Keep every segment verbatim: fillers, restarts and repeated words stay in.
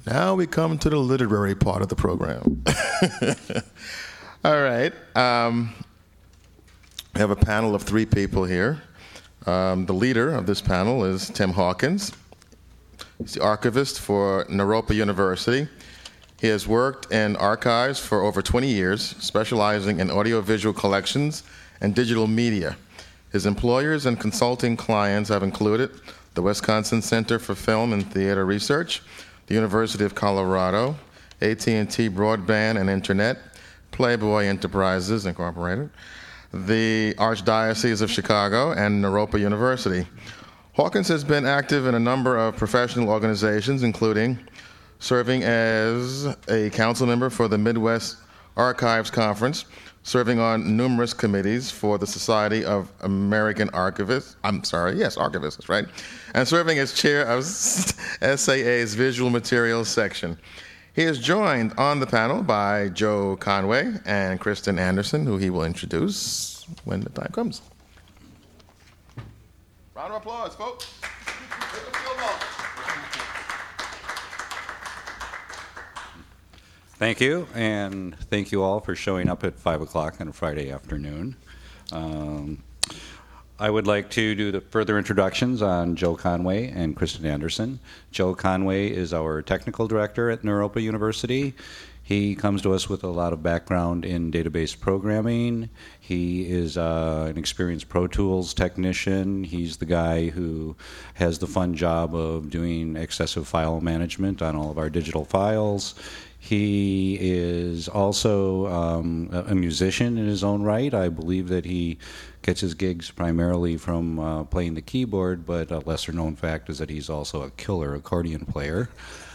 Now we come to the literary part of the program. All right. Um, we have a panel of three people here. Um, the leader of this panel is Tim Hawkins. He's the archivist for Naropa University. He has worked in archives for over twenty years, specializing in audiovisual collections and digital media. His employers and consulting clients have included the Wisconsin Center for Film and Theater Research, the University of Colorado, A T and T Broadband and Internet, Playboy Enterprises, Incorporated, the Archdiocese of Chicago, and Naropa University. Hawkins has been active in a number of professional organizations, including serving as a council member for the Midwest Archives Conference, serving on numerous committees for the Society of American Archivists, I'm sorry, yes, archivists, that's right, and serving as chair of S A A's Visual Materials section. He is joined on the panel by Joe Conway and Kristen Anderson, who he will introduce when the time comes. Round of applause, folks. Thank you, and thank you all for showing up at five o'clock on a Friday afternoon. Um, I would like to do the further introductions on Joe Conway and Kristen Anderson. Joe Conway is our technical director at Naropa University. He comes to us with a lot of background in database programming. He is uh, an experienced Pro Tools technician. He's the guy who has the fun job of doing excessive file management on all of our digital files. He is also um, a musician in his own right. I believe that he gets his gigs primarily from uh, playing the keyboard, but a lesser-known fact is that he's also a killer accordion player.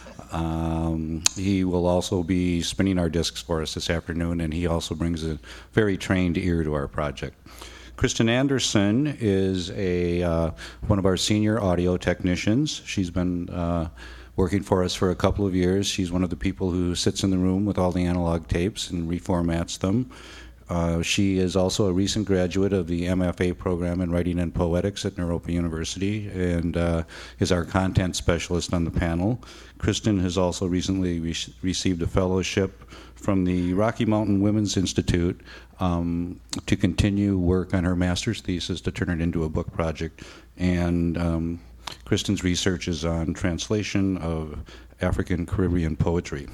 Um, he will also be spinning our discs for us this afternoon, and he also brings a very trained ear to our project. Kristen Anderson is a uh, one of our senior audio technicians. She's been uh, working for us for a couple of years. She's one of the people who sits in the room with all the analog tapes and reformats them. Uh, she is also a recent graduate of the M F A program in Writing and Poetics at Naropa University and uh, is our content specialist on the panel. Kristen has also recently re- received a fellowship from the Rocky Mountain Women's Institute um, to continue work on her master's thesis to turn it into a book project. And um, Kristen's research is on translation of African Caribbean poetry.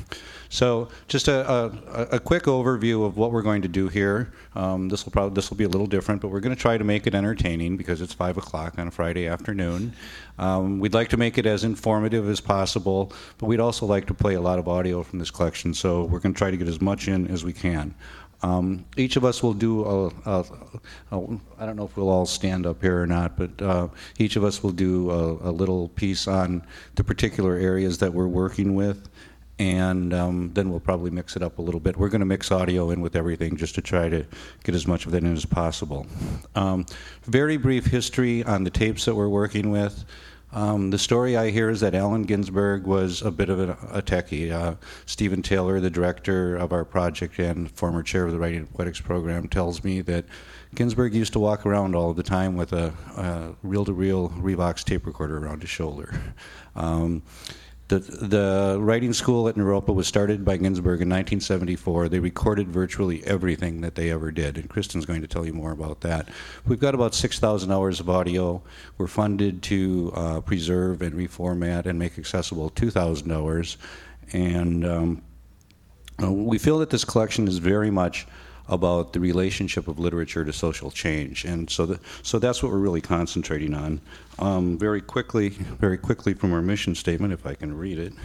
So just a, a, a quick overview of what we're going to do here. Um, this will probably this will be a little different, but we're going to try to make it entertaining because it's five o'clock on a Friday afternoon. Um, we'd like to make it as informative as possible, but we'd also like to play a lot of audio from this collection. So we're going to try to get as much in as we can. Um, each of us will do a, a, a, I don't know if we'll all stand up here or not, but uh, each of us will do a, a little piece on the particular areas that we're working with. And um, then we'll probably mix it up a little bit. We're going to mix audio in with everything just to try to get as much of that in as possible. Um, very brief history on the tapes that we're working with. Um, the story I hear is that Allen Ginsberg was a bit of a, a techie. Uh, Stephen Taylor, the director of our project and former chair of the Writing and Poetics program, tells me that Ginsberg used to walk around all the time with a, a reel-to-reel Revox tape recorder around his shoulder. Um, The, the writing school at Naropa was started by Ginsberg in nineteen seventy-four. They recorded virtually everything that they ever did, and Kristen's going to tell you more about that. We've got about six thousand hours of audio. We're funded to uh, preserve and reformat and make accessible two thousand hours, and um, uh, we feel that this collection is very much about the relationship of literature to social change, and so the, so that's what we're really concentrating on. Um, very quickly, very quickly from our mission statement, if I can read it.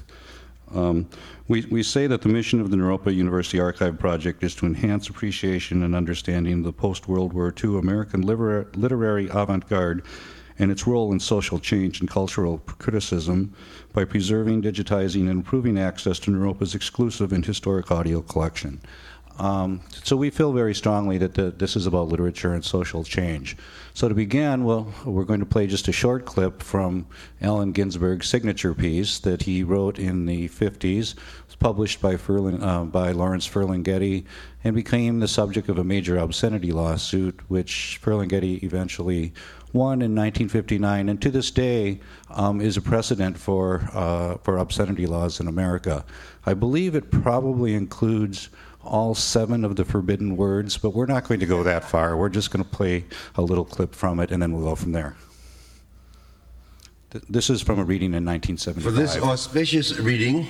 Um, we, we say that the mission of the Naropa University Archive Project is to enhance appreciation and understanding of the post-World War Two American liter- literary avant-garde and its role in social change and cultural criticism by preserving, digitizing, and improving access to Naropa's exclusive and historic audio collection. Um, so we feel very strongly that the, this is about literature and social change. So to begin, well, we're going to play just a short clip from Allen Ginsberg's signature piece that he wrote in the fifties. It was published by, Ferling, uh, by Lawrence Ferlinghetti and became the subject of a major obscenity lawsuit, which Ferlinghetti eventually one in nineteen fifty-nine, and to this day um, is a precedent for uh, for obscenity laws in America. I believe it probably includes all seven of the forbidden words, but we're not going to go that far. We're just going to play a little clip from it, and then we'll go from there. Th- this is from a reading in nineteen seventy-five. For this auspicious reading,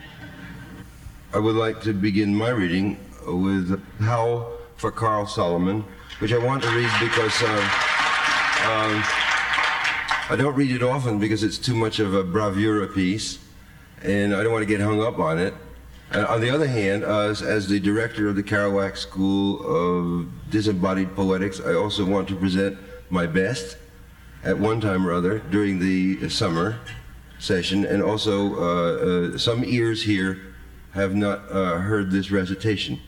I would like to begin my reading with How for Carl Solomon, which I want to read because uh, um, I don't read it often because it's too much of a bravura piece, and I don't want to get hung up on it. And on the other hand, uh, as, as the director of the Kerouac School of Disembodied Poetics, I also want to present my best at one time or other during the summer session, and also uh, uh, some ears here have not uh, heard this recitation.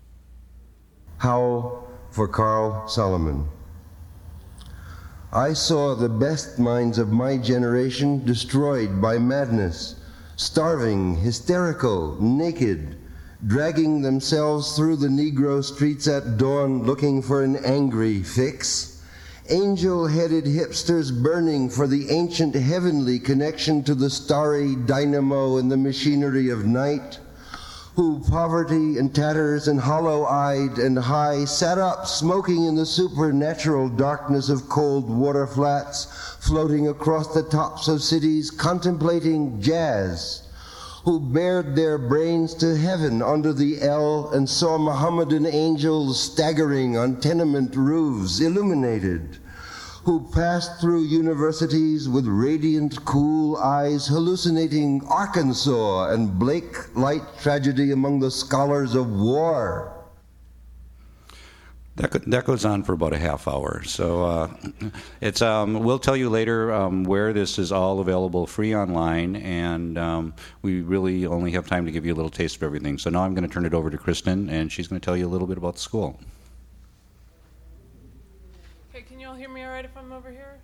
How for Carl Solomon. I saw the best minds of my generation destroyed by madness, starving, hysterical, naked, dragging themselves through the Negro streets at dawn looking for an angry fix. Angel-headed hipsters burning for the ancient heavenly connection to the starry dynamo and the machinery of night, who, poverty and tatters and hollow-eyed and high, sat up smoking in the supernatural darkness of cold water flats, floating across the tops of cities, contemplating jazz, who bared their brains to heaven under the L and saw Mohammedan angels staggering on tenement roofs, illuminated, who passed through universities with radiant, cool eyes, hallucinating Arkansas and Blake light tragedy among the scholars of war. That, go, that goes on for about a half hour. So uh, it's um, we'll tell you later um, where this is all available free online, and um, we really only have time to give you a little taste of everything. So now I'm going to turn it over to Kristen, and she's going to tell you a little bit about the school. Okay, can you all hear me all right if I'm over here?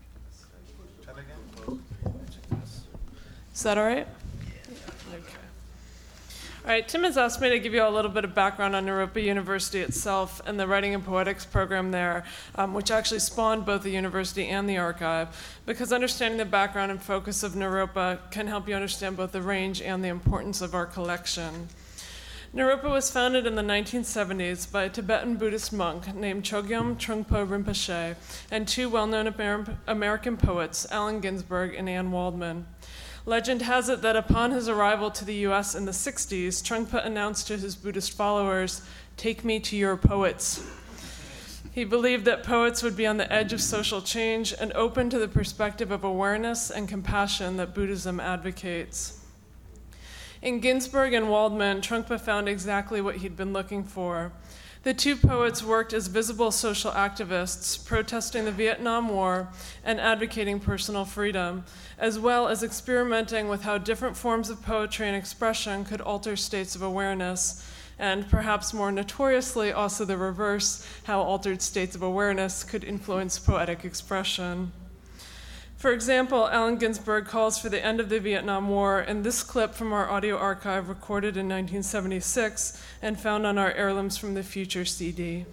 Is that all right? Okay. All right, Tim has asked me to give you a little bit of background on Naropa University itself and the Writing and Poetics program there, um, which actually spawned both the university and the archive, because understanding the background and focus of Naropa can help you understand both the range and the importance of our collection. Naropa was founded in the nineteen seventies by a Tibetan Buddhist monk named Chogyam Trungpa Rinpoche and two well-known Amer- American poets, Allen Ginsberg and Anne Waldman. Legend has it that upon his arrival to the U S in the sixties, Trungpa announced to his Buddhist followers, "Take me to your poets." He believed that poets would be on the edge of social change and open to the perspective of awareness and compassion that Buddhism advocates. In Ginsberg and Waldman, Trungpa found exactly what he'd been looking for. The two poets worked as visible social activists, protesting the Vietnam War and advocating personal freedom, as well as experimenting with how different forms of poetry and expression could alter states of awareness, and perhaps more notoriously also the reverse, how altered states of awareness could influence poetic expression. For example, Allen Ginsberg calls for the end of the Vietnam War in this clip from our audio archive recorded in nineteen seventy-six and found on our Heirlooms from the Future C D.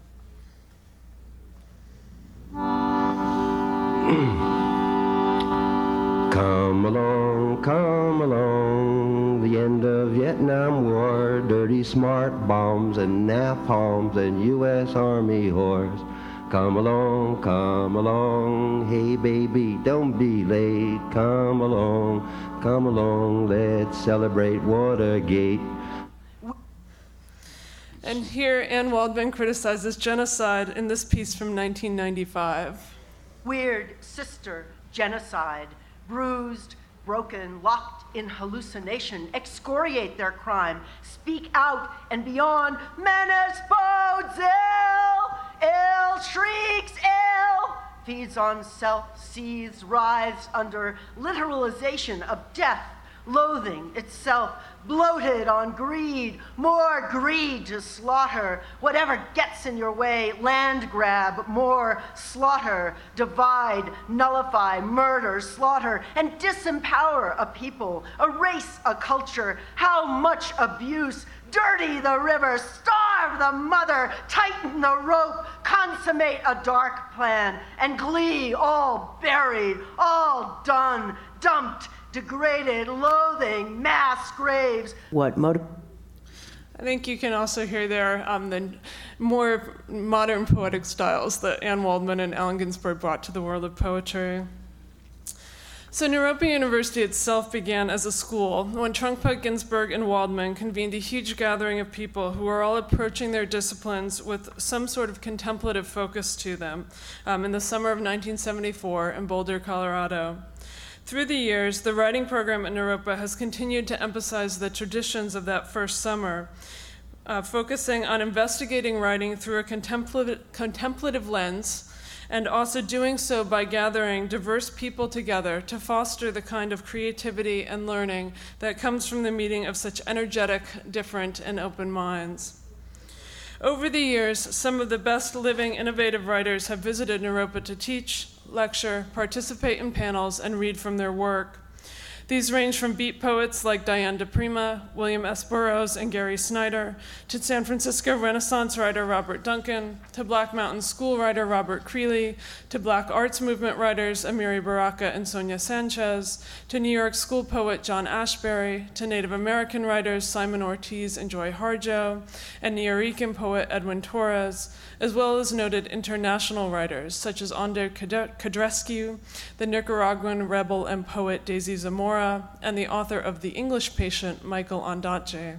Come along, come along, the end of Vietnam War, dirty smart bombs and napalms and U S Army horse. Come along, come along, hey baby, don't be late. Come along, come along, let's celebrate Watergate. And here, Anne Waldman criticizes genocide in this piece from nineteen ninety-five. Weird sister genocide, bruised, broken, locked in hallucination, excoriate their crime, speak out and beyond, menace bodes ill. Ill shrieks ill, feeds on self, seethes, writhes under literalization of death, loathing itself, bloated on greed, more greed to slaughter, whatever gets in your way, land grab, more slaughter, divide, nullify, murder, slaughter, and disempower a people, a race, a culture, how much abuse, dirty the river, starve Carve the mother, tighten the rope, consummate a dark plan, and glee all buried, all done, dumped, degraded, loathing, mass graves. What motive? I think you can also hear there um, the more modern poetic styles that Anne Waldman and Allen Ginsberg brought to the world of poetry. So Naropa University itself began as a school when Trungpa, Ginsberg, and Waldman convened a huge gathering of people who were all approaching their disciplines with some sort of contemplative focus to them um, in the summer of nineteen seventy-four in Boulder, Colorado. Through the years, the writing program at Naropa has continued to emphasize the traditions of that first summer, uh, focusing on investigating writing through a contemplative, contemplative lens, and also doing so by gathering diverse people together to foster the kind of creativity and learning that comes from the meeting of such energetic, different, and open minds. Over the years, some of the best living innovative writers have visited Naropa to teach, lecture, participate in panels, and read from their work. These range from beat poets like Diane DePrima, William S. Burroughs, and Gary Snyder, to San Francisco Renaissance writer Robert Duncan, to Black Mountain School writer Robert Creeley, to Black arts movement writers Amiri Baraka and Sonia Sanchez, to New York school poet John Ashbery, to Native American writers Simon Ortiz and Joy Harjo, and Nuyorican poet Edwin Torres, as well as noted international writers such as Ander Codrescu, the Nicaraguan rebel and poet Daisy Zamora, and the author of The English Patient, Michael Ondaatje.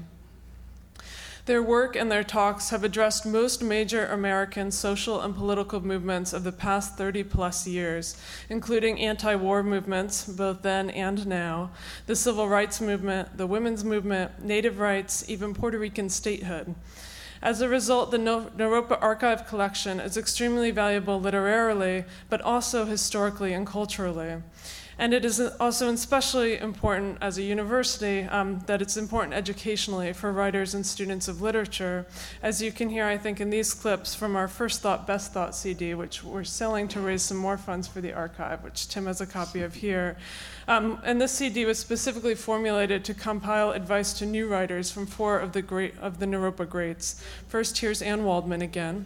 Their work and their talks have addressed most major American social and political movements of the past thirty plus years, including anti-war movements, both then and now, the civil rights movement, the women's movement, native rights, even Puerto Rican statehood. As a result, the Naropa Archive collection is extremely valuable literarily, but also historically and culturally. And it is also especially important as a university um, that it's important educationally for writers and students of literature. As you can hear, I think, in these clips from our First Thought, Best Thought C D, which we're selling to raise some more funds for the archive, which Tim has a copy of here. Um, and this C D was specifically formulated to compile advice to new writers from four of the great of the Naropa greats. First, here's Anne Waldman again.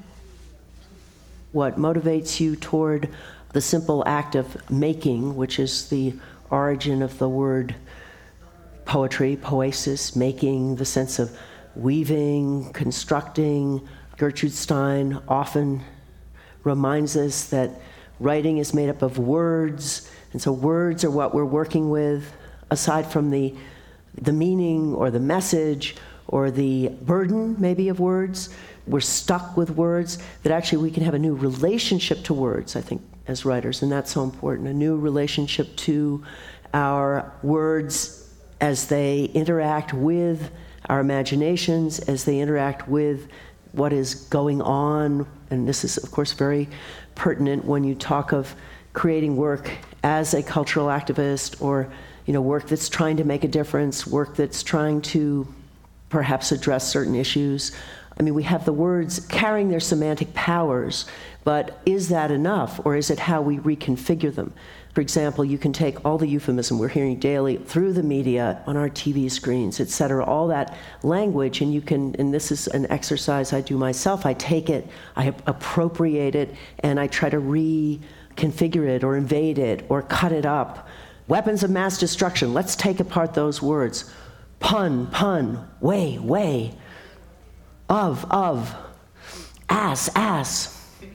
What motivates you toward the simple act of making, which is the origin of the word poetry, poesis, making, the sense of weaving, constructing. Gertrude Stein often reminds us that writing is made up of words, and so words are what we're working with, aside from the, the meaning or the message or the burden, maybe, of words. We're stuck with words, that actually we can have a new relationship to words, I think, as writers, and that's so important, a new relationship to our words as they interact with our imaginations, as they interact with what is going on. And this is, of course, very pertinent when you talk of creating work as a cultural activist, or, you know, work that's trying to make a difference, work that's trying to perhaps address certain issues. I mean, we have the words carrying their semantic powers, but is that enough, or is it how we reconfigure them? For example, you can take all the euphemism we're hearing daily through the media, on our T V screens, et cetera, all that language, and you can, and this is an exercise I do myself, I take it, I appropriate it, and I try to reconfigure it, or invade it, or cut it up. Weapons of mass destruction, let's take apart those words. Pun, pun, way, way. Of, of, ass, ass,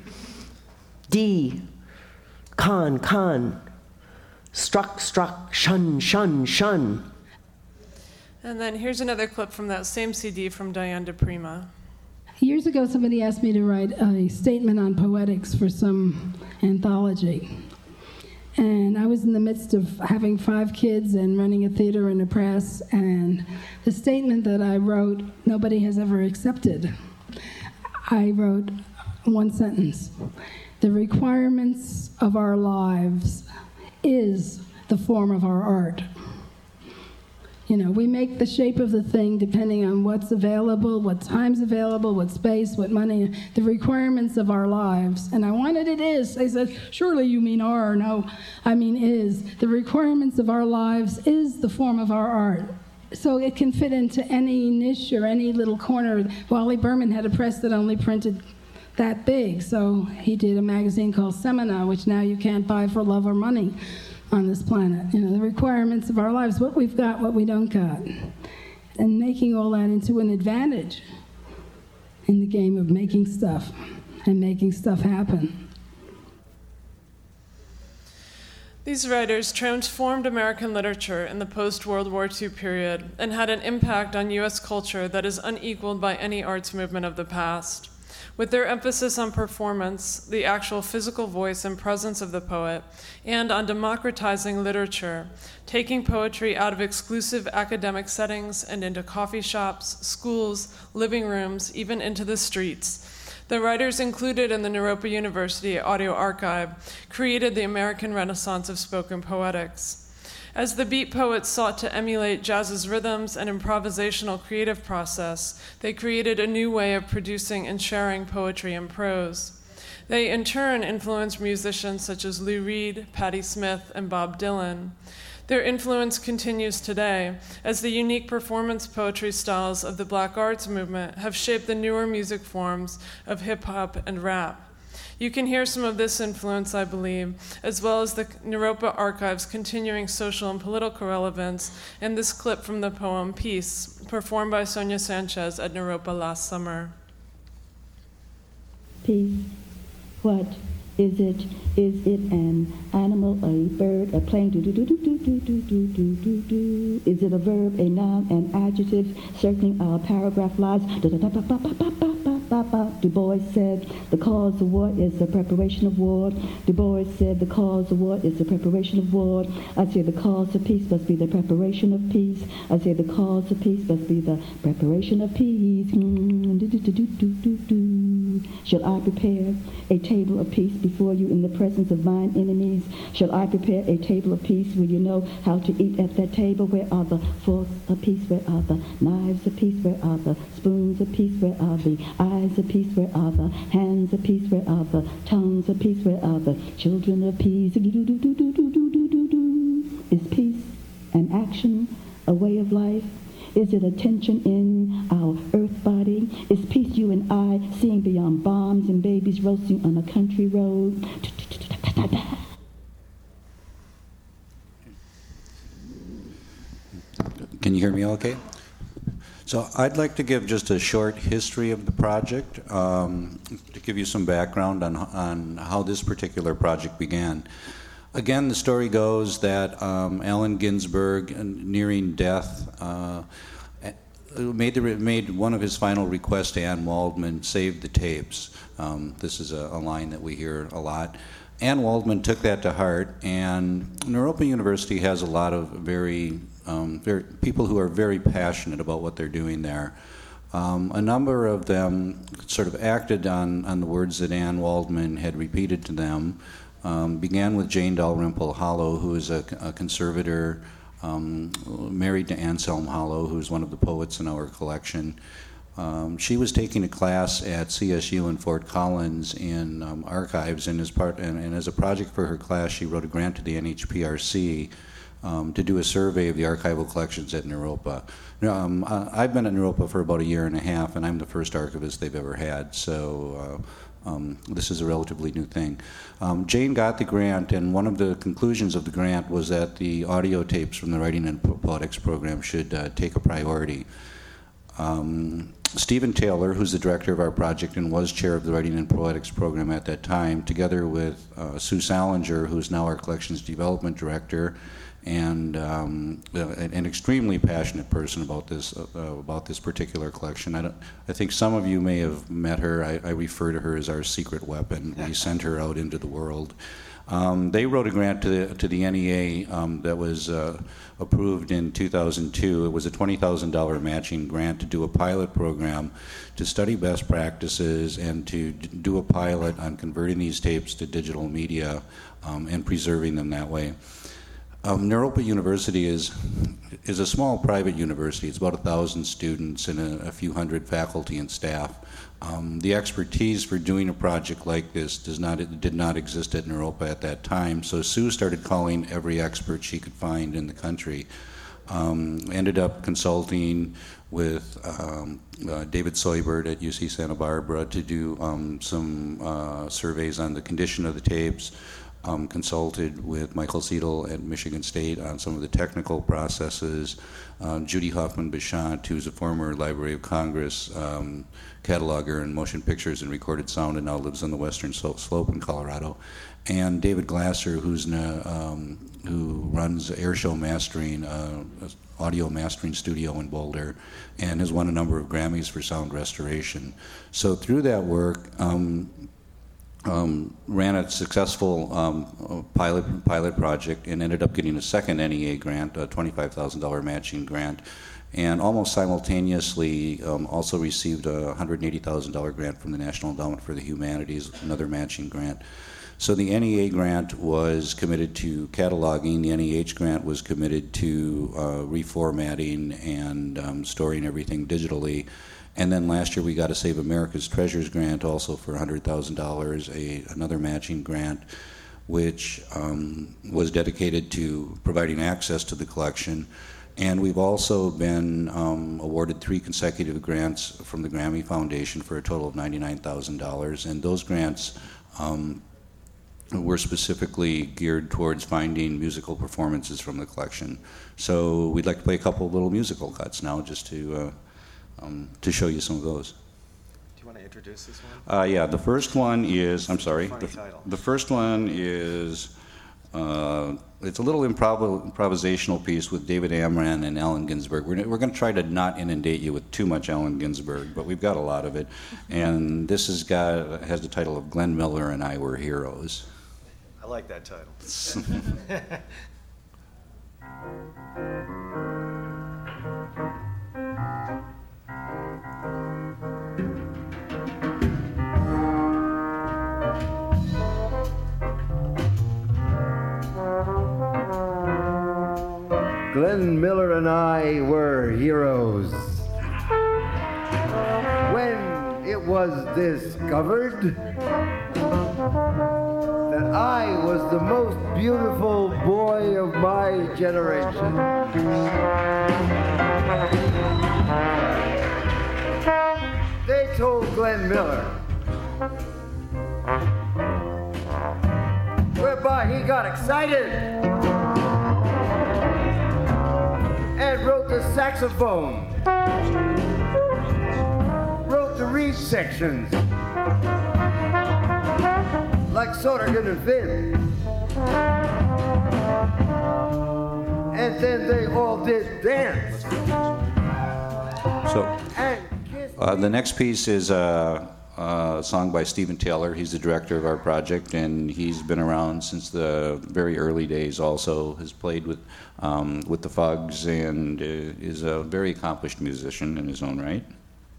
D, con, con, struck, struck, shun, shun, shun. And then here's another clip from that same C D from Diane DePrima. Years ago, somebody asked me to write a statement on poetics for some anthology. And I was in the midst of having five kids and running a theater and a press, and the statement that I wrote, nobody has ever accepted. I wrote one sentence: the requirements of our lives is the form of our art. You know, we make the shape of the thing depending on what's available, what time's available, what space, what money, the requirements of our lives. And I wanted it is. They said, surely you mean are. No, I mean is. The requirements of our lives is the form of our art. so it can fit into any niche or any little corner. Wally Berman had a press that only printed that big, so he did a magazine called Seminar, which now you can't buy for love or money on this planet. You know, the requirements of our lives, what we've got, what we don't got, and making all that into an advantage in the game of making stuff and making stuff happen. These writers transformed American literature in the post-World War Two period and had an impact on U S culture that is unequaled by any arts movement of the past. With their emphasis on performance, the actual physical voice and presence of the poet, and on democratizing literature, taking poetry out of exclusive academic settings and into coffee shops, schools, living rooms, even into the streets, the writers included in the Naropa University Audio Archive created the American Renaissance of spoken poetics. As the beat poets sought to emulate jazz's rhythms and improvisational creative process, they created a new way of producing and sharing poetry and prose. They in turn influenced musicians such as Lou Reed, Patti Smith, and Bob Dylan. Their influence continues today, as the unique performance poetry styles of the Black Arts movement have shaped the newer music forms of hip-hop and rap. You can hear some of this influence, I believe, as well as the Naropa Archive's continuing social and political relevance in this clip from the poem Peace, performed by Sonia Sanchez at Naropa last summer. Peace, what is it? Is it an animal, a bird, a plane? Do do do do do do do do do do do. Is it a verb, a noun, an adjective? Circling our paragraph lies. Da da da ba ba ba ba ba ba ba ba. Du Bois said the cause of war is the preparation of war. Du Bois said the cause of war is the preparation of war. I say the cause of peace must be the preparation of peace. I say the cause of peace must be the preparation of peace. Mm, do do do do do do do. Shall I prepare a table of peace before you in the presence of mine enemies? Shall I prepare a table of peace? Will you know how to eat at that table? Where are the forks of peace? Where are the knives of peace? Where are the spoons of peace? Where are the eyes of peace? Where are the hands of peace? Where are the tongues of peace? Where are the children of peace? Do, do, do, do, do, do, do, do, do. Is peace an action, a way of life? Is it a tension in our earth body? Is peace you and I seeing beyond bombs and babies roasting on a country road? Can you hear me okay? So I'd like to give just a short history of the project um, to give you some background on, on how this particular project began. Again, the story goes that um, Allen Ginsberg, nearing death, uh, made, the, made one of his final requests to Anne Waldman, save the tapes. Um, this is a, a line that we hear a lot. Anne Waldman took that to heart, and Naropa University has a lot of very, um, very people who are very passionate about what they're doing there. Um, a number of them sort of acted on, on the words that Anne Waldman had repeated to them. Um, began with Jane Dalrymple Hollow, who is a, a conservator, um, married to Anselm Hollow, who is one of the poets in our collection. Um, she was taking a class at C S U in Fort Collins in um, archives, and as part and, and as a project for her class, she wrote a grant to the N H P R C um, to do a survey of the archival collections at Naropa. Um, I've been at Naropa for about a year and a half, and I'm the first archivist they've ever had. So. Uh, Um, this is a relatively new thing. Um, Jane got the grant, and one of the conclusions of the grant was that the audio tapes from the Writing and Poetics program should uh, take a priority. Um, Stephen Taylor, who's the director of our project and was chair of the Writing and Poetics program at that time, together with uh, Sue Salinger, who's now our collections development director, and um, an, an extremely passionate person about this uh, about this particular collection. I, don't, I think some of you may have met her. I, I refer to her as our secret weapon. We sent her out into the world. Um, they wrote a grant to the, to the N E A um, that was uh, approved in two thousand two. It was a twenty thousand dollars matching grant to do a pilot program to study best practices and to d- do a pilot on converting these tapes to digital media um, and preserving them that way. Um, Naropa University is is a small private university. It's about a thousand students and a, a few hundred faculty and staff. Um, the expertise for doing a project like this does not did not exist at Naropa at that time. So Sue started calling every expert she could find in the country. Um, ended up consulting with um, uh, David Soybert at U C Santa Barbara to do um, some uh, surveys on the condition of the tapes. Um, consulted with Michael Seidel at Michigan State on some of the technical processes. Um, Judy Hoffman-Bechant, who's a former Library of Congress um, cataloger in motion pictures and recorded sound and now lives on the western slope in Colorado. And David Glasser, who's na, um, who runs Airshow Mastering, uh, audio mastering studio in Boulder, and has won a number of Grammys for sound restoration. So through that work, um, Um, ran a successful um, pilot pilot project and ended up getting a second N E A grant, a twenty-five thousand dollars matching grant, and almost simultaneously um, also received a one hundred eighty thousand dollars grant from the National Endowment for the Humanities, another matching grant. So the N E A grant was committed to cataloging, the N E H grant was committed to uh, reformatting and um, storing everything digitally. And then last year we got a Save America's Treasures grant also for one hundred thousand dollars, a, another matching grant, which um, was dedicated to providing access to the collection. And we've also been um, awarded three consecutive grants from the Grammy Foundation for a total of ninety-nine thousand dollars. And those grants um, were specifically geared towards finding musical performances from the collection. So we'd like to play a couple of little musical cuts now just to... Uh, Um, to show you some of those. Do you want to introduce this one? Uh, yeah, the first one is, I'm sorry, Funny the, title. the first one is, uh, it's a little improv- improvisational piece with David Amran and Allen Ginsberg. We're, we're going to try to not inundate you with too much Allen Ginsberg, but we've got a lot of it. And this has got, has the title of Glenn Miller and I Were Heroes. I like that title. Glenn Miller and I were heroes. When it was discovered that I was the most beautiful boy of my generation, they told Glenn Miller, whereby he got excited and wrote the saxophone, wrote the reed sections, like Sodergen and Finn. And then they all did dance. So, uh, the next piece is uh, a song by Stephen Taylor. He's the director of our project, and he's been around since the very early days also, has played with um, with the Fugs, and uh, is a very accomplished musician in his own right.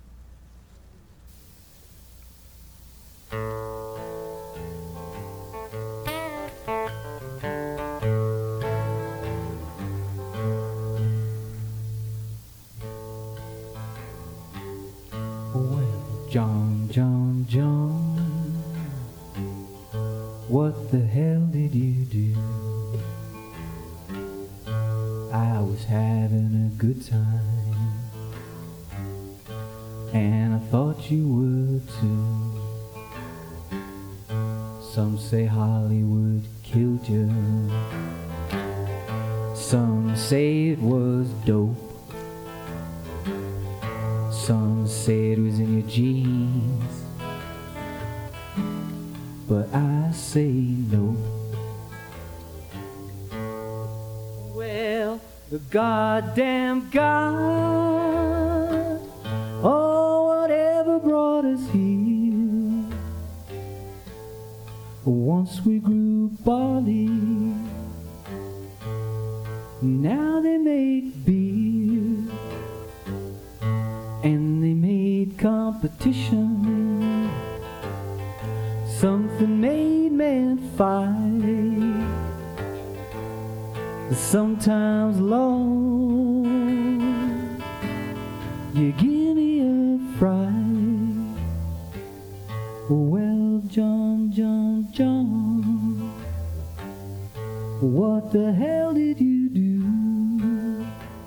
John, John, John, what the hell did you do? I was having a good time, and I thought you would too. Some say Hollywood killed you, some say it was dope, some say it was in your jeans, but I say no. Well, the goddamn God, oh, whatever brought us here. Once we grew barley, now they make beer, and they made competition, something made men fight. Sometimes, Lord, you give me a fright. Well, John, John, John, what the hell did you do?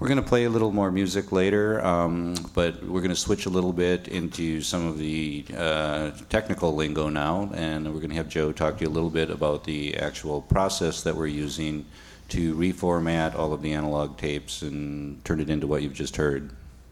We're going to play a little more music later, um, but we're going to switch a little bit into some of the uh, technical lingo now, and we're going to have Joe talk to you a little bit about the actual process that we're using to reformat all of the analog tapes and turn it into what you've just heard.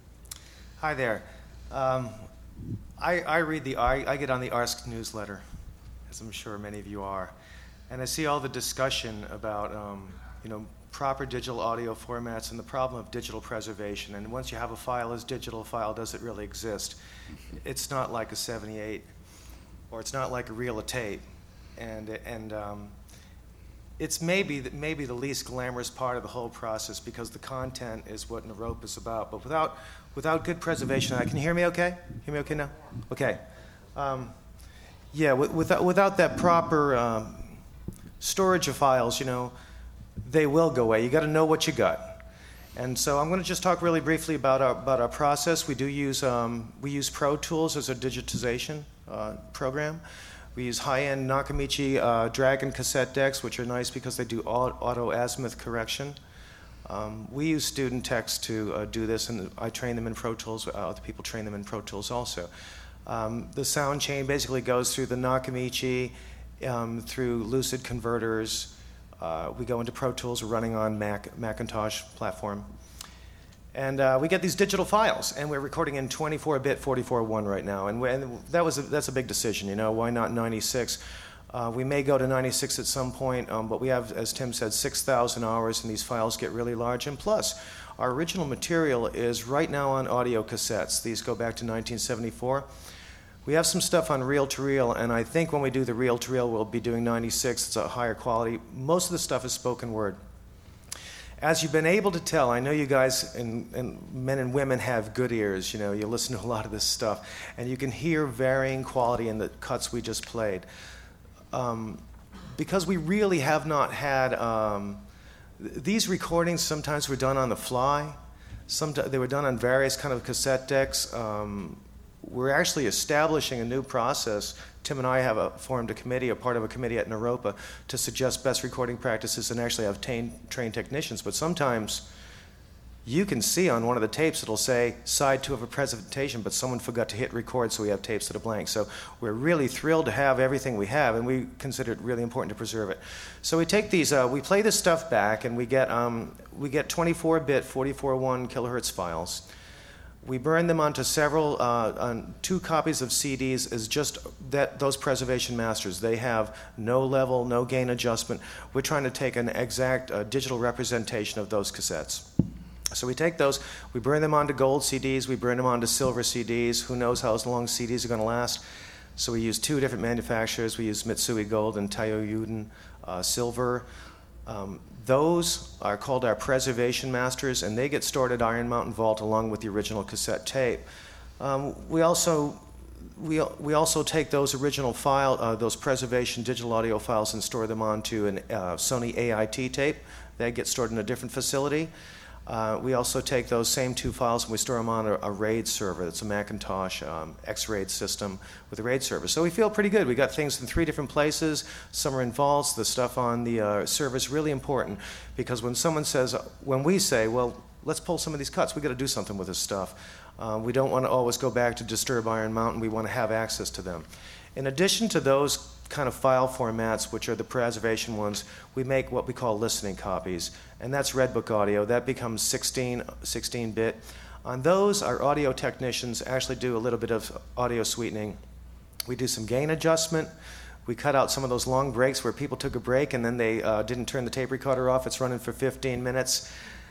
Hi there. Um, I, I read the, I, I get on the A R S C newsletter, as I'm sure many of you are, and I see all the discussion about, um, you know, proper digital audio formats and the problem of digital preservation. And once you have a file as digital file, does it really exist? It's not like a seventy-eight, or it's not like a reel of tape, and and um, it's maybe the, maybe the least glamorous part of the whole process because the content is what Naropa is about. But without without good preservation, I can you hear me okay? Hear me okay now? Okay. Um, yeah, w- without without that proper um, storage of files, you know, they will go away. You got to know what you got. And so I'm going to just talk really briefly about our about our process. We do use um, we use Pro Tools as a digitization uh, program. We use high-end Nakamichi uh, Dragon cassette decks, which are nice because they do auto azimuth correction. Um, we use student techs to uh, do this, and I train them in Pro Tools. Uh, other people train them in Pro Tools also. Um, the sound chain basically goes through the Nakamichi, um, through Lucid converters. Uh, we go into Pro Tools. We're running on Mac Macintosh platform. And uh, we get these digital files, and we're recording in twenty-four bit forty-four one right now. And, we, and that was a, that's a big decision, you know, why not ninety-six? Uh, we may go to ninety-six at some point, um, but we have, as Tim said, six thousand hours, and these files get really large. And plus, our original material is right now on audio cassettes. These go back to nineteen seventy-four. We have some stuff on reel-to-reel, and I think when we do the reel-to-reel, we'll be doing ninety-six. It's a higher quality. Most of the stuff is spoken word. As you've been able to tell, I know you guys and, and men and women have good ears. You know, you listen to a lot of this stuff, and you can hear varying quality in the cuts we just played. Um, because we really have not had um, th- these recordings. Sometimes were done on the fly. Sometimes they were done on various kind of cassette decks. Um, we're actually establishing a new process. Tim and I have a, formed a committee, a part of a committee at Naropa, to suggest best recording practices and actually have tain, trained technicians. But sometimes you can see on one of the tapes it'll say side two of a presentation, but someone forgot to hit record, so we have tapes that are blank. So we're really thrilled to have everything we have, and we consider it really important to preserve it. So we take these, uh, we play this stuff back, and we get um, we get twenty-four bit forty-four one kilohertz files. We burn them onto several, uh, on two copies of C Ds as just that those preservation masters. They have no level, no gain adjustment. We're trying to take an exact uh, digital representation of those cassettes. So we take those, we burn them onto gold C Ds, we burn them onto silver C Ds. Who knows how long C Ds are going to last? So we use two different manufacturers. We use Mitsui Gold and Taiyo Yuden uh, Silver. Um, those are called our preservation masters, and they get stored at Iron Mountain Vault along with the original cassette tape. Um, we also we we also take those original file, uh, those preservation digital audio files, and store them onto an uh, Sony A I T tape. They get stored in a different facility. Uh, we also take those same two files and we store them on a, a RAID server. It's a Macintosh um, X-RAID system with a RAID server. So we feel pretty good. We got things in three different places. Some are in vaults. The stuff on the uh, server is really important because when someone says, when we say, well, let's pull some of these cuts, we got to do something with this stuff. Uh, we don't want to always go back to disturb Iron Mountain. We want to have access to them. In addition to those kind of file formats, which are the preservation ones, we make what we call listening copies, and that's Redbook audio. That becomes sixteen bit. On those, our audio technicians actually do a little bit of audio sweetening. We do some gain adjustment. We cut out some of those long breaks where people took a break and then they uh, didn't turn the tape recorder off. It's running for fifteen minutes.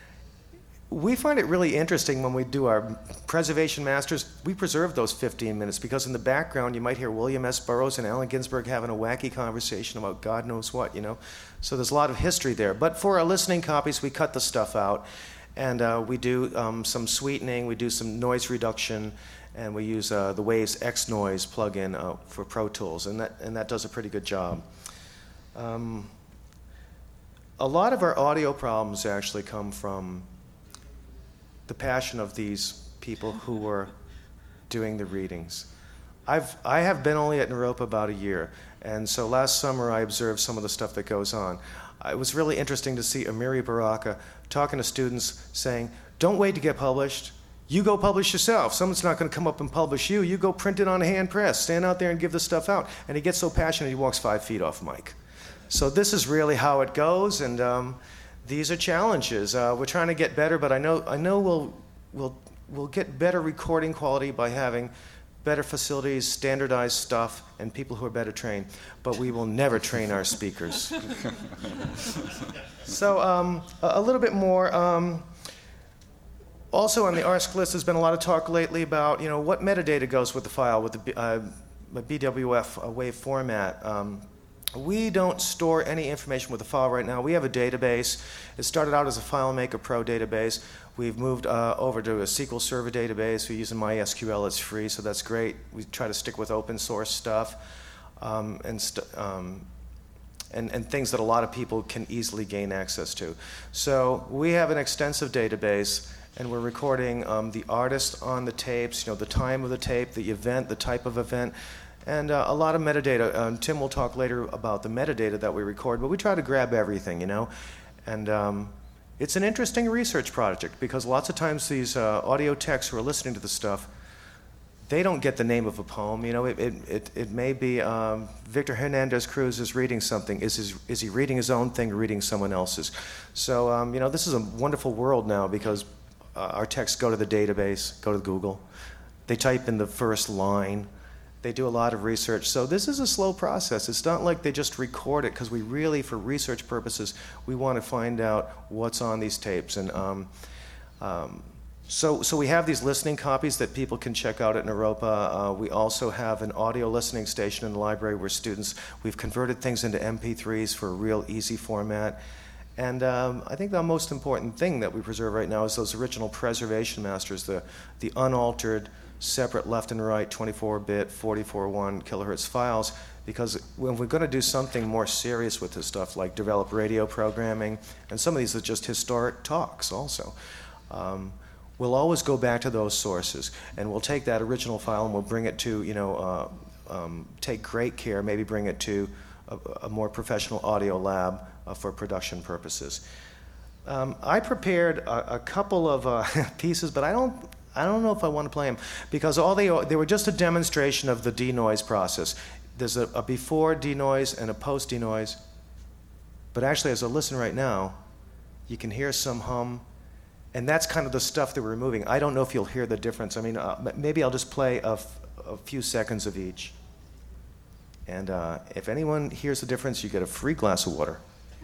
We find it really interesting when we do our preservation masters. We preserve those fifteen minutes because in the background you might hear William S. Burroughs and Allen Ginsberg having a wacky conversation about God knows what, you know. So there's a lot of history there. But for our listening copies, we cut the stuff out, and uh, we do um, some sweetening, we do some noise reduction, and we use uh, the Waves X Noise plugin uh, for Pro Tools, and that and that does a pretty good job. Um, a lot of our audio problems actually come from the passion of these people who were doing the readings. I've, I have been only at Naropa about a year, and so last summer I observed some of the stuff that goes on. It was really interesting to see Amiri Baraka talking to students saying, Don't wait to get published. You go publish yourself. Someone's not going to come up and publish you. You go print it on a hand press. Stand out there and give the stuff out. And he gets so passionate he walks five feet off mic. So this is really how it goes, and um, these are challenges. Uh, we're trying to get better, but I know I know we'll we'll we'll get better recording quality by having better facilities, standardized stuff, and people who are better trained. But we will never train our speakers. So um, a, a little bit more. Um, also on the A R S C list, there's been a lot of talk lately about, you know, what metadata goes with the file, with the uh, B W F uh, WAV format. Um, we don't store any information with the file right now. We have a database. It started out as a FileMaker Pro database. We've moved uh, over to a S Q L Server database. We're using MySQL. It's free, so that's great. We try to stick with open source stuff um, and, st um, and, and things that a lot of people can easily gain access to. So we have an extensive database, and we're recording um, the artist on the tapes, you know, the time of the tape, the event, the type of event, and uh, a lot of metadata. Um, Tim will talk later about the metadata that we record, but we try to grab everything, you know. And um, it's an interesting research project because lots of times these uh, audio techs who are listening to the stuff, they don't get the name of a poem. You know, it, it, it, it may be um, Victor Hernandez Cruz is reading something. Is, his, is he reading his own thing or reading someone else's? So, um, you know, this is a wonderful world now because uh, our techs go to the database, go to Google. They type in the first line. They do a lot of research. So this is a slow process. It's not like they just record it because we really, for research purposes, we want to find out what's on these tapes. And um, um, so, so we have these listening copies that people can check out at Naropa. Uh, we also have an audio listening station in the library where students, we've converted things into M P threes for a real easy format. And um, I think the most important thing that we preserve right now is those original preservation masters, the, the unaltered, separate left and right twenty-four bit, forty-four point one kilohertz files, because when we're going to do something more serious with this stuff, like develop radio programming, and some of these are just historic talks also, um, we'll always go back to those sources, and we'll take that original file and we'll bring it to, you know, uh, um, take great care, maybe bring it to a, a more professional audio lab uh, for production purposes. Um, I prepared a, a couple of uh, pieces, but I don't I don't know if I want to play them because all they they were just a demonstration of the denoise process. There's a, a before denoise and a post denoise, but actually, as I listen right now, you can hear some hum, and that's kind of the stuff that we're removing. I don't know if you'll hear the difference. I mean, uh, maybe I'll just play a, f a few seconds of each, and uh, if anyone hears the difference, you get a free glass of water.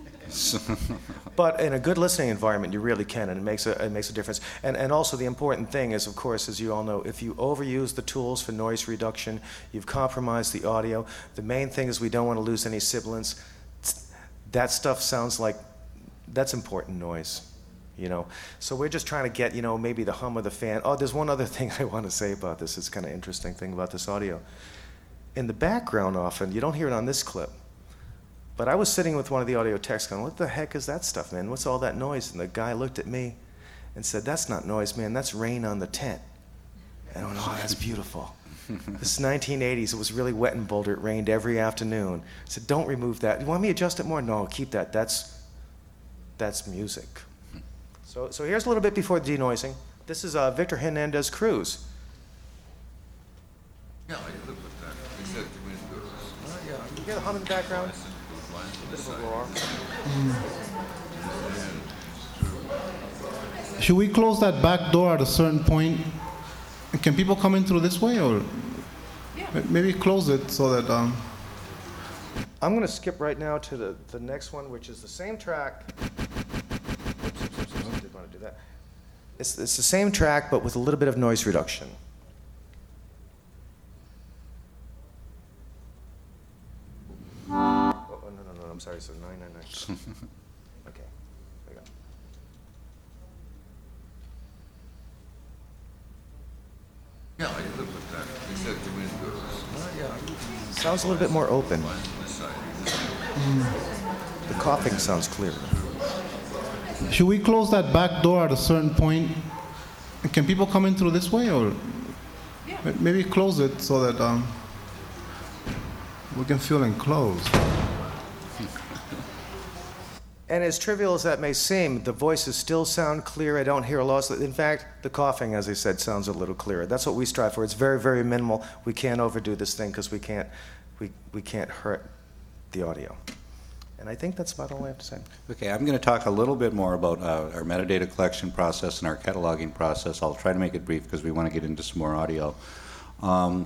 But in a good listening environment, you really can, and it makes a, it makes a difference. And, and also the important thing is, of course, as you all know, if you overuse the tools for noise reduction, you've compromised the audio. The main thing is we don't want to lose any sibilance. That stuff sounds like, that's important noise, you know. So we're just trying to get, you know, maybe the hum of the fan. Oh, there's one other thing I want to say about this. It's kind of interesting thing about this audio. In the background often, you don't hear it on this clip, but I was sitting with one of the audio techs going, what the heck is that stuff, man? What's all that noise? And the guy looked at me and said, that's not noise, man. That's rain on the tent. And I went, oh, that's beautiful. This is nineteen eighties. It was really wet in Boulder. It rained every afternoon. I said, don't remove that. You want me to adjust it more? No, keep that. That's, that's music. So, so here's a little bit before the denoising. This is uh, Victor Hernandez Cruz. Yeah, I look at that. Except when it goes. Uh, yeah. You hear the hum in the background? A bit of a roar. Should we close that back door at a certain point? Can people come in through this way, or yeah. Maybe close it so that? Um... I'm going to skip right now to the the next one, which is the same track. Oops, oops, oops, oops, I didn't want to do that. It's it's the same track, but with a little bit of noise reduction. Oh, no, no, no, I'm sorry, so nine nine nine. Okay, there we go. Yeah, I look at that. Except when it goes. Uh, yeah. Sounds a little bit more open. Mm. The coughing sounds clearer. Should we close that back door at a certain point? Can people come in through this way, or yeah. Maybe close it so that um, we can feel enclosed. And as trivial as that may seem, the voices still sound clear. I don't hear a loss. In fact, the coughing, as I said, sounds a little clearer. That's what we strive for. It's very, very minimal. We can't overdo this thing because we can't, we, we can't hurt the audio. And I think that's about all I have to say. Okay, I'm going to talk a little bit more about uh, our metadata collection process and our cataloging process. I'll try to make it brief because we want to get into some more audio. Um,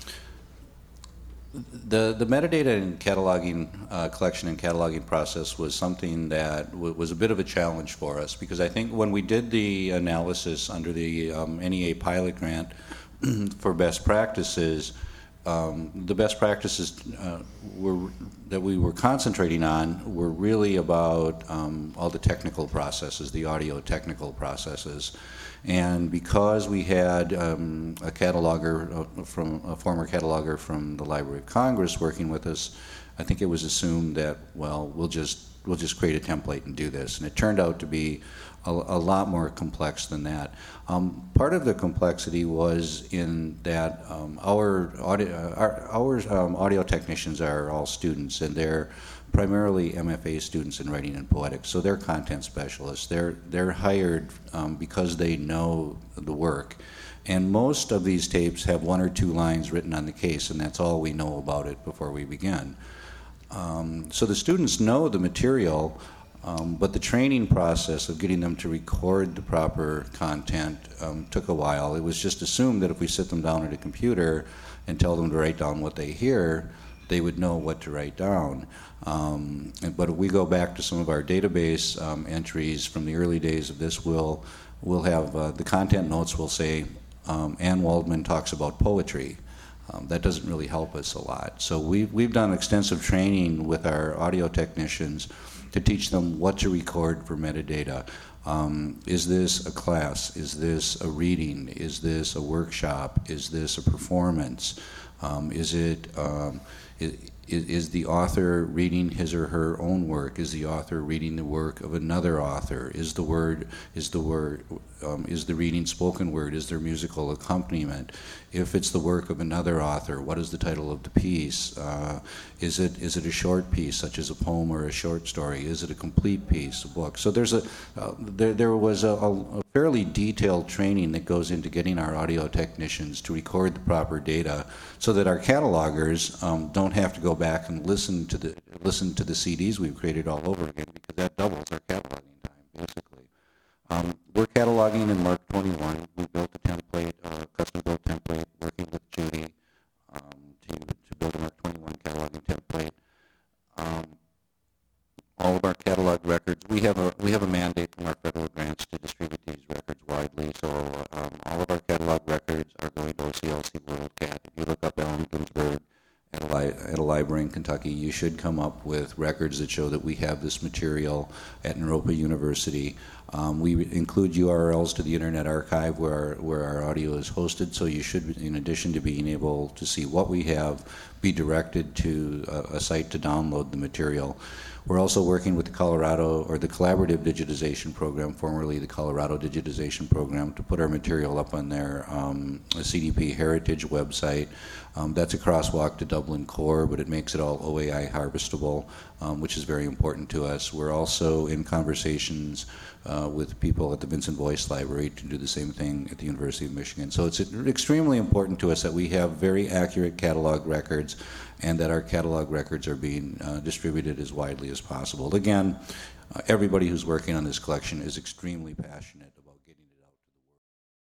The, the metadata and cataloging, uh, collection and cataloging process was something that w was a bit of a challenge for us, because I think when we did the analysis under the um, N E A pilot grant for best practices, um, the best practices uh, were, that we were concentrating on were really about um, all the technical processes, the audio technical processes. And because we had um, a cataloger uh, from a former cataloger from the Library of Congress working with us, I think it was assumed that, well, we'll just we'll just create a template and do this. And it turned out to be a, a lot more complex than that. Um, part of the complexity was in that um, our audio our, our um, audio technicians are all students, and they're primarily M F A students in writing and poetics, so they're content specialists. They're they're hired um, because they know the work, and most of these tapes have one or two lines written on the case, and that's all we know about it before we begin. Um, so the students know the material, um, but the training process of getting them to record the proper content um, took a while. It was just assumed that if we sit them down at a computer and tell them to write down what they hear, they would know what to write down. Um, but if we go back to some of our database um, entries from the early days of this, we'll, we'll have uh, the content notes will say, um, Ann Waldman talks about poetry. Um, that doesn't really help us a lot. So we've, we've done extensive training with our audio technicians to teach them what to record for metadata. Um, is this a class? Is this a reading? Is this a workshop? Is this a performance? Um, is it... Um, Is, is the author reading his or her own work? Is the author reading the work of another author? Is the word, is the word, um, is the reading spoken word? Is there musical accompaniment? If it's the work of another author, what is the title of the piece? Uh, is it is it a short piece, such as a poem or a short story? Is it a complete piece, a book? So there's a uh, there there was a, a fairly detailed training that goes into getting our audio technicians to record the proper data, so that our catalogers um, don't have to go back and listen to the listen to the C Ds we've created all over again, because that doubles our cataloging time basically. Um, we're cataloging in Mark twenty-one. We built a template, a uh, custom-built template, working with Judy um, to, to build a Mark twenty-one cataloging template. Um, all of our catalog records, we have a we have a mandate from our federal grants to distribute these records widely. So um, all of our catalog records are going to O C L C WorldCat. If you look up Allen Ginsberg at a, li at a library in Kentucky, you should come up with records that show that we have this material at Naropa University. Um, we include U R Ls to the Internet Archive where our, where our audio is hosted, so you should, in addition to being able to see what we have, be directed to a, a site to download the material. We're also working with the Colorado, or the Collaborative Digitization Program, formerly the Colorado Digitization Program, to put our material up on their um, C D P Heritage website. Um, that's a crosswalk to Dublin Core, but it makes it all O A I harvestable, um, which is very important to us. We're also in conversations uh, with people at the Vincent Boyce Library to do the same thing at the University of Michigan. So it's extremely important to us that we have very accurate catalog records, and that our catalog records are being uh, distributed as widely as possible. Again, uh, everybody who's working on this collection is extremely passionate about getting it out to the world.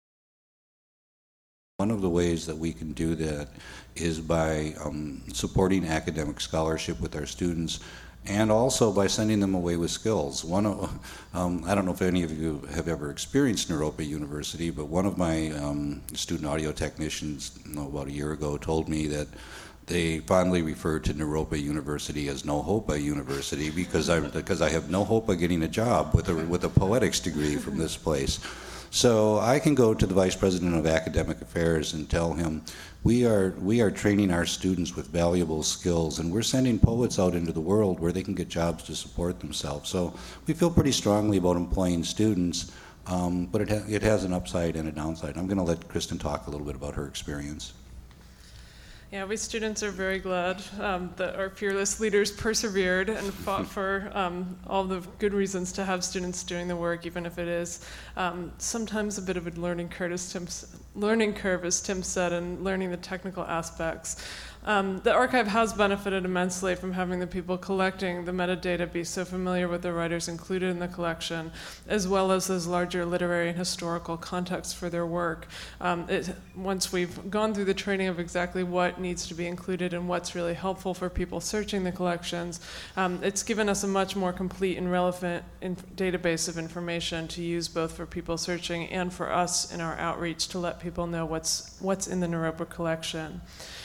One of the ways that we can do that is by um, supporting academic scholarship with our students, and also by sending them away with skills. One of, um, I don't know if any of you have ever experienced Naropa University, but one of my um, student audio technicians, you know, about a year ago, told me that they fondly refer to Naropa University as No Hopa University because I because I have no hope of getting a job with a with a poetics degree from this place. So I can go to the Vice President of Academic Affairs and tell him we are we are training our students with valuable skills, and we're sending poets out into the world where they can get jobs to support themselves. So we feel pretty strongly about employing students, um, but it ha it has an upside and a downside. I'm going to let Kristen talk a little bit about her experience. Yeah, we students are very glad um, that our fearless leaders persevered and fought for um, all the good reasons to have students doing the work, even if it is um, sometimes a bit of a learning curve, as Tim, learning curve, as Tim said, and learning the technical aspects. Um, the archive has benefited immensely from having the people collecting the metadata be so familiar with the writers included in the collection, as well as those larger literary and historical contexts for their work. Um, it, once we've gone through the training of exactly what needs to be included and what's really helpful for people searching the collections, um, it's given us a much more complete and relevant inf- database of information to use both for people searching and for us in our outreach to let people know what's, what's in the Naropa collection.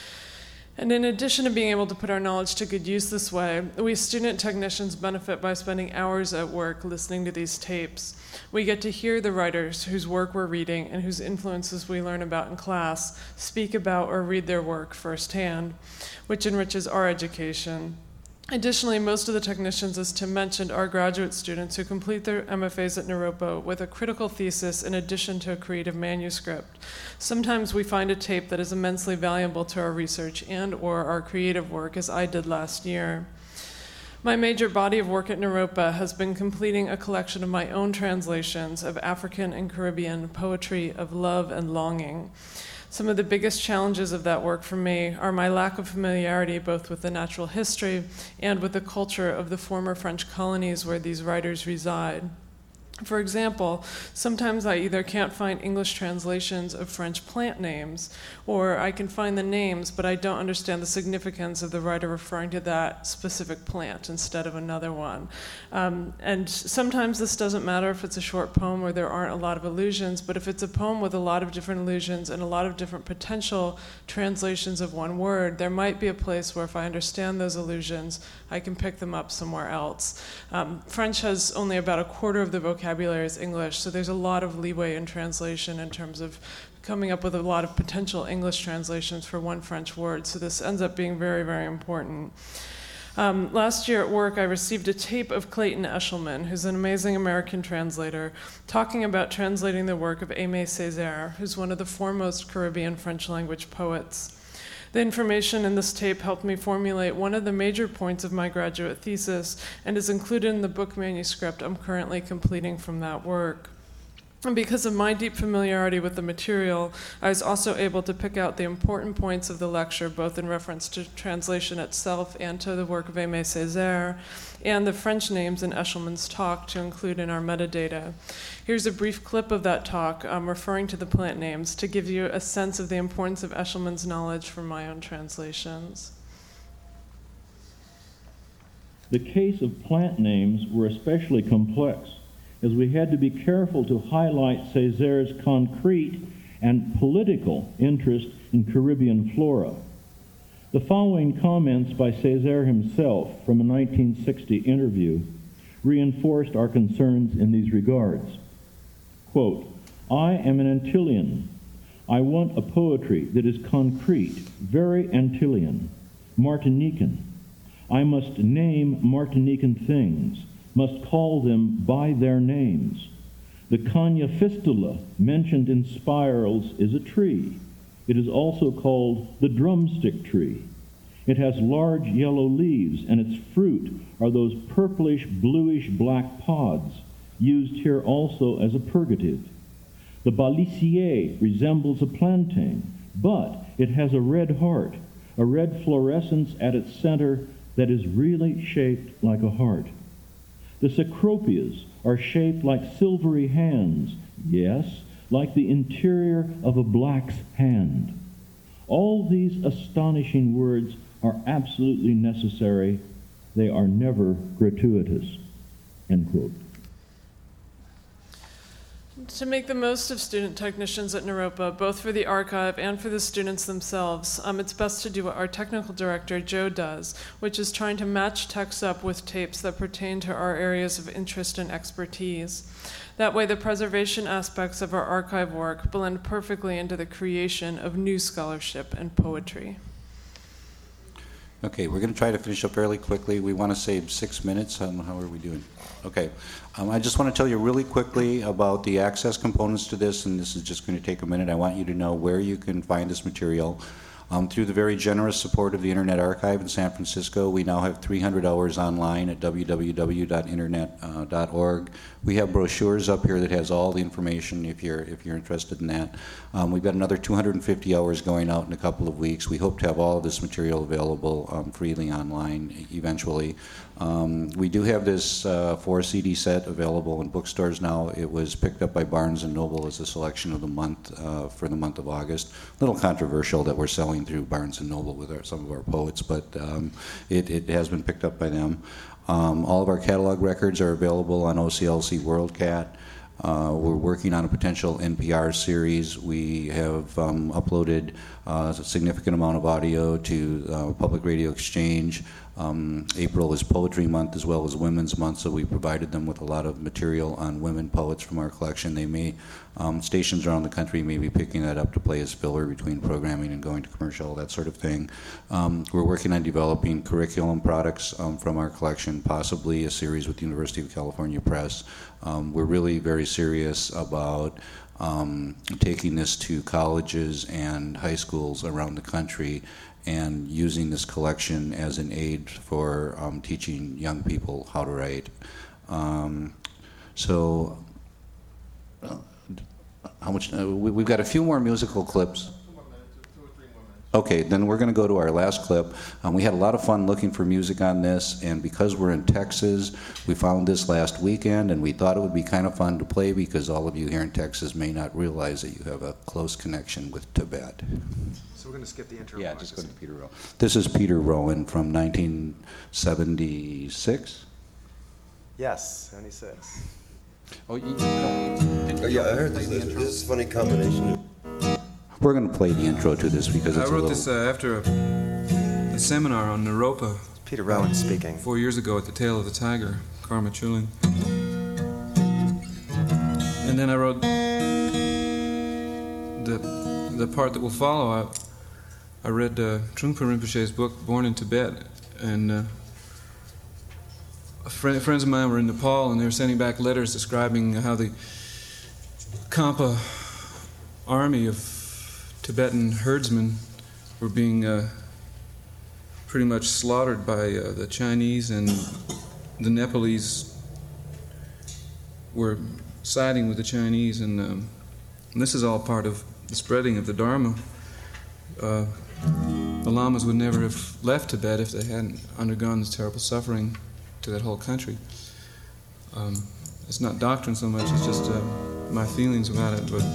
And in addition to being able to put our knowledge to good use this way, we student technicians benefit by spending hours at work listening to these tapes. We get to hear the writers whose work we're reading and whose influences we learn about in class speak about or read their work firsthand, which enriches our education. Additionally, most of the technicians, as Tim mentioned, are graduate students who complete their M F As at Naropa with a critical thesis in addition to a creative manuscript. Sometimes we find a tape that is immensely valuable to our research and or our creative work, as I did last year. My major body of work at Naropa has been completing a collection of my own translations of African and Caribbean poetry of love and longing. Some of the biggest challenges of that work for me are my lack of familiarity both with the natural history and with the culture of the former French colonies where these writers reside. For example, sometimes I either can't find English translations of French plant names, or I can find the names, but I don't understand the significance of the writer referring to that specific plant instead of another one. Um, and sometimes this doesn't matter if it's a short poem where there aren't a lot of allusions, but if it's a poem with a lot of different allusions and a lot of different potential translations of one word, there might be a place where if I understand those allusions, I can pick them up somewhere else. Um, French has only about a quarter of the vocabulary as English, so there's a lot of leeway in translation in terms of coming up with a lot of potential English translations for one French word, so this ends up being very, very important. Um, last year at work, I received a tape of Clayton Eshelman, who's an amazing American translator, talking about translating the work of Aimé Césaire, who's one of the foremost Caribbean French language poets. The information in this tape helped me formulate one of the major points of my graduate thesis and is included in the book manuscript I'm currently completing from that work. And because of my deep familiarity with the material, I was also able to pick out the important points of the lecture, both in reference to translation itself and to the work of Aimé Césaire, and the French names in Eshelman's talk to include in our metadata. Here's a brief clip of that talk um, referring to the plant names to give you a sense of the importance of Eshelman's knowledge from my own translations. The case of plant names were especially complex, as we had to be careful to highlight Césaire's concrete and political interest in Caribbean flora. The following comments by Césaire himself from a nineteen sixty interview reinforced our concerns in these regards. Quote, "I am an Antillean. I want a poetry that is concrete, very Antillean, Martinican. I must name Martinican things, must call them by their names. The Cagna fistula mentioned in Spirals is a tree. It is also called the drumstick tree. It has large yellow leaves, and its fruit are those purplish, bluish black pods, used here also as a purgative. The balisier resembles a plantain, but it has a red heart, a red fluorescence at its center that is really shaped like a heart. The cecropias are shaped like silvery hands, yes, like the interior of a black's hand. All these astonishing words are absolutely necessary. They are never gratuitous." End quote. To make the most of student technicians at Naropa, both for the archive and for the students themselves, um, it's best to do what our technical director, Joe, does, which is trying to match texts up with tapes that pertain to our areas of interest and expertise. That way, the preservation aspects of our archive work blend perfectly into the creation of new scholarship and poetry. Okay, we're going to try to finish up fairly quickly. We want to save six minutes. Um, how are we doing? Okay. Um, I just want to tell you really quickly about the access components to this, and this is just going to take a minute. I want you to know where you can find this material. Um, through the very generous support of the Internet Archive in San Francisco, we now have three hundred hours online at w w w dot internet dot org. We have brochures up here that has all the information if you're if you're interested in that. Um, we've got another two hundred fifty hours going out in a couple of weeks. We hope to have all of this material available um, freely online eventually. Um, we do have this uh, four C D set available in bookstores now. It was picked up by Barnes and Noble as a selection of the month uh, for the month of August. A little controversial that we're selling through Barnes and Noble with our, some of our poets, but um, it, it has been picked up by them. Um, all of our catalog records are available on O C L C WorldCat. Uh, we're working on a potential N P R series. We have um, uploaded uh, a significant amount of audio to uh, Public Radio Exchange. Um, April is Poetry Month as well as Women's Month, so we provided them with a lot of material on women poets from our collection. They may, um, stations around the country may be picking that up to play as filler between programming and going to commercial, that sort of thing. Um, we're working on developing curriculum products um, from our collection, possibly a series with the University of California Press. Um, we're really very serious about um, taking this to colleges and high schools around the country and using this collection as an aid for um, teaching young people how to write. Um, so, uh, how much? Uh, we, we've got a few more musical clips. Okay, then we're going to go to our last clip. Um, we had a lot of fun looking for music on this, and because we're in Texas, we found this last weekend, and we thought it would be kind of fun to play because all of you here in Texas may not realize that you have a close connection with Tibet. So we're going to skip the intro. Yeah, just go to Peter Rowan. This is Peter Rowan from nineteen seventy-six? Yes, seventy-six. Oh, you, Oh, yeah, I heard this. This is a funny combination. We're going to play the intro to this because it's I wrote a little... this uh, after a, a seminar on Naropa. Peter Rowan speaking. Four years ago at the Tail of the Tiger, Karma Chuling. And then I wrote the the part that will follow. I, I read uh, Trungpa Rinpoche's book, Born in Tibet, and uh, a friend, friends of mine were in Nepal, and they were sending back letters describing how the Kampa army of Tibetan herdsmen were being uh, pretty much slaughtered by uh, the Chinese, and the Nepalese were siding with the Chinese, and, um, and this is all part of the spreading of the Dharma. Uh, the Lamas would never have left Tibet if they hadn't undergone this terrible suffering to that whole country. Um, it's not doctrine so much, it's just uh, my feelings about it, but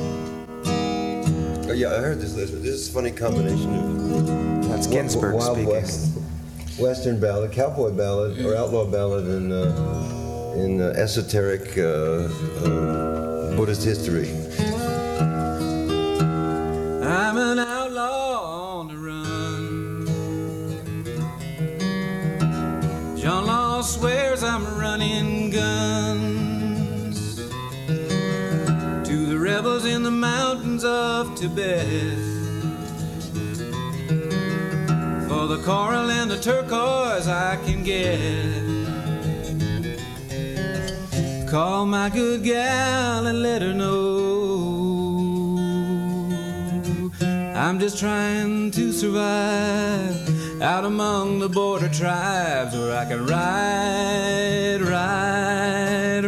Oh, yeah, I heard this. This is a funny combination of That's Ginsberg Wild speaking. West, Western ballad, cowboy ballad, or outlaw ballad, and uh, in uh, esoteric uh, uh, Buddhist history. I'm an outlaw on the run. John Law swears I'm running guns to the rebels in the mountains of Tibet. For the coral and the turquoise I can get. Call my good gal and let her know I'm just trying to survive out among the border tribes where I can ride, ride,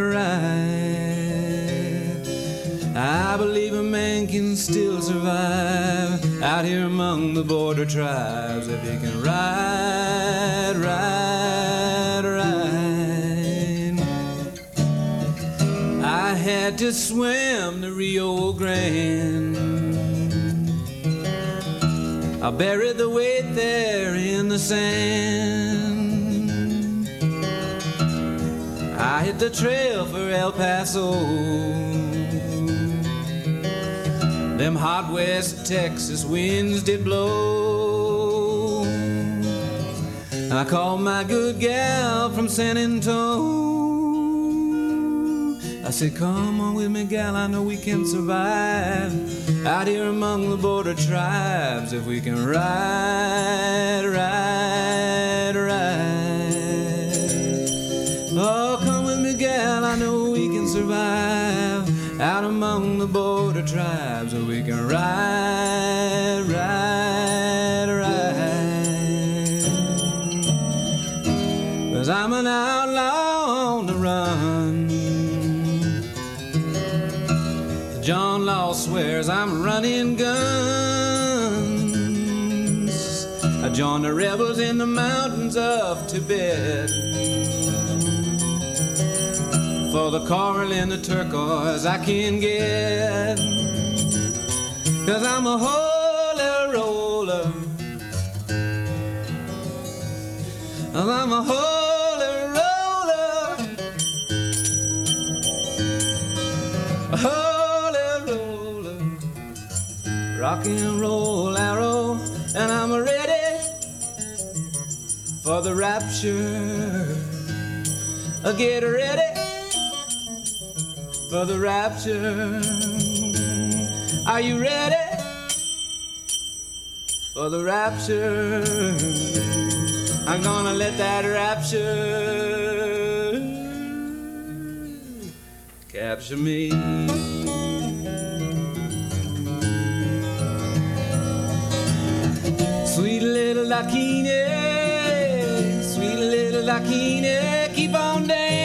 ride. I believe a man can still survive out here among the border tribes if he can ride, ride, ride. I had to swim the Rio Grande. I buried the weight there in the sand. I hit the trail for El Paso. Them hot West Texas winds did blow. I called my good gal from San Antonio. I said, come on with me, gal, I know we can survive out here among the border tribes if we can ride, ride, ride. Oh, come with me, gal, I know we can survive out among the border tribes if we can ride, ride. I'm an outlaw on the run. John Law swears I'm running guns. I joined the rebels in the mountains of Tibet. For the coral and the turquoise I can get. 'Cause I'm a holy roller. I'm a holy roller. A holy roller. Rock and roll arrow. And I'm ready for the rapture. Get ready for the rapture. Are you ready for the rapture? I'm gonna let that rapture capture me. Sweet little Lakini, sweet little Lakini, keep on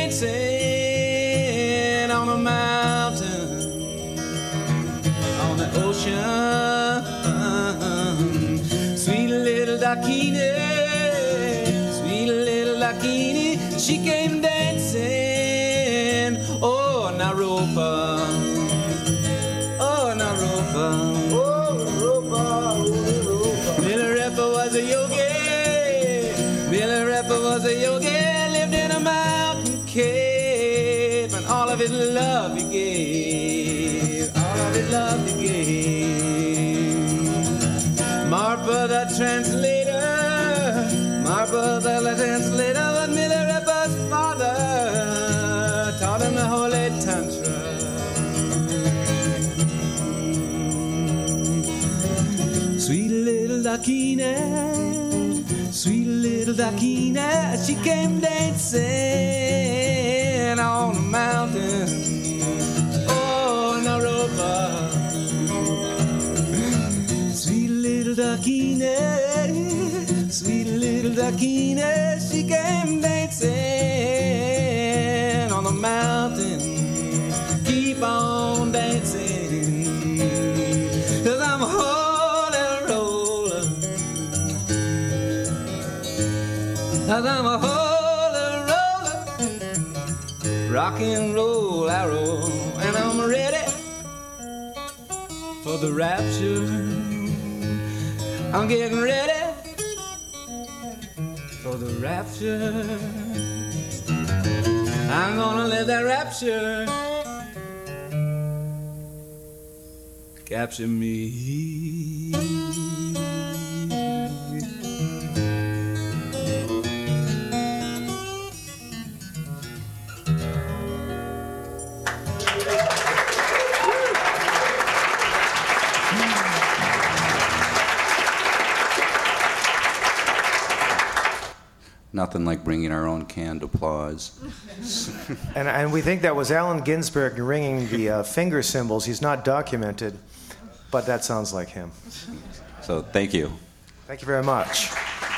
dancing on a mountain, on the ocean. Sweet little Lakini, sweet little Lakini, she came dancing. Oh, Naropa, oh, Naropa, oh, Naropa, oh, Naropa. Billy Rapper was a yogi, Billy Rapper was a yogi, lived in a mountain cave, and all of his love he gave, all of his love he gave. Marpa the translator, Marpa the translator was Billy Rapper's father, taught him the holy tantra. Sweet little Lakini, sweet little Lakini, she came dancing on the mountain. Oh, Naropa, sweet little Lakini, sweet little Lakini, she came dancing on the mountain. Keep on dancing, 'cause I'm a holy roller, 'cause I'm a holy roller, rock and roll arrow, and I'm ready for the rapture. I'm getting ready for the rapture. I'm gonna let that rapture capture me. Nothing like bringing our own canned applause. And, and we think that was Allen Ginsberg ringing the uh, finger cymbals. He's not documented, but that sounds like him. So thank you. Thank you very much.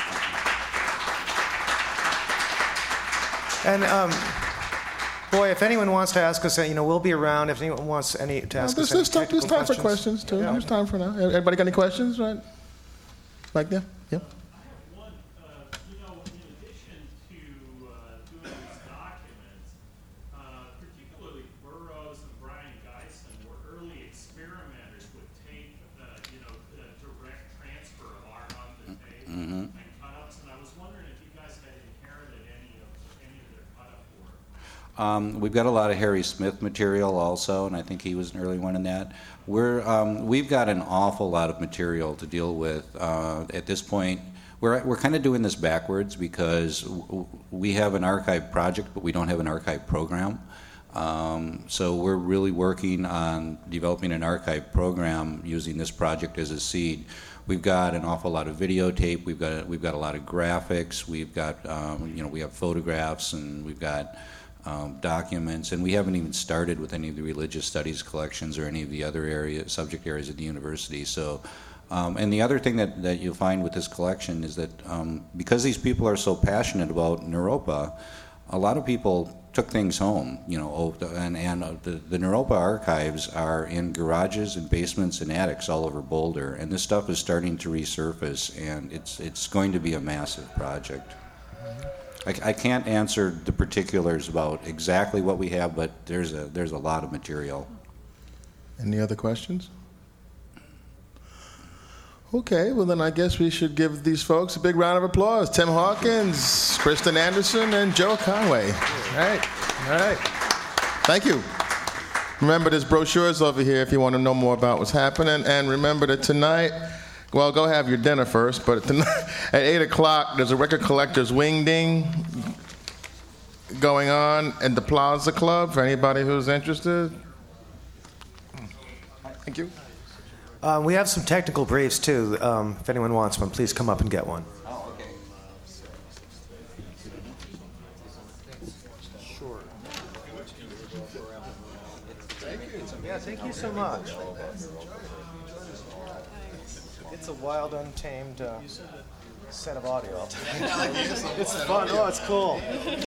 And um, boy, if anyone wants to ask us, you know, we'll be around. If anyone wants any to ask No, us there's, any there's time, there's technical time for questions too. Yeah. There's time for now. Everybody got any questions? Right? Like that? Yep. Mm-hmm. And cut-ups, and I was wondering if you guys had inherited any of any of their cut-up work. Um, we've got a lot of Harry Smith material also, and I think he was an early one in that. We're um, we've got an awful lot of material to deal with uh, at this point. We're we're kind of doing this backwards because w- we have an archive project, but we don't have an archive program. Um, so we're really working on developing an archive program using this project as a seed. We've got an awful lot of videotape. We've got we've got a lot of graphics. We've got um, you know we have photographs, and we've got um, documents, and we haven't even started with any of the religious studies collections or any of the other area subject areas at the university. So Um, and the other thing that, that you'll find with this collection is that um, because these people are so passionate about Naropa, a lot of people took things home, you know, oh, and, and uh, the, the Naropa archives are in garages and basements and attics all over Boulder, and this stuff is starting to resurface, and it's, it's going to be a massive project. I, I can't answer the particulars about exactly what we have, but there's a, there's a lot of material. Any other questions? Okay, well then I guess we should give these folks a big round of applause. Tim Hawkins, Kristen Anderson, and Joe Conway. All right, all right. Thank you. Remember, there's brochures over here if you want to know more about what's happening. And remember that tonight, well, go have your dinner first, but tonight, at eight o'clock, there's a record collector's wing ding going on at the Plaza Club for anybody who's interested. Thank you. Um, we have some technical briefs too. Um, if anyone wants one, please come up and get one. Oh, okay. Sure. Yeah, thank you so much. It's a wild, untamed uh, set of audio. It's fun. Oh, it's cool.